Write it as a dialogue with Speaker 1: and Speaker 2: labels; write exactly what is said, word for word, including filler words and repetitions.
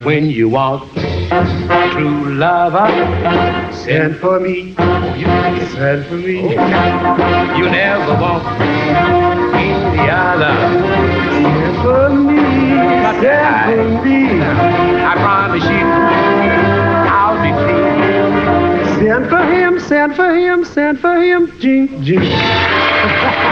Speaker 1: When you want true lover, send for me. Oh, you send for me. You never want any other. Send for me. Send for me. I promise you, I'll be true. Send for him, send for him, send for him. Jing, jing.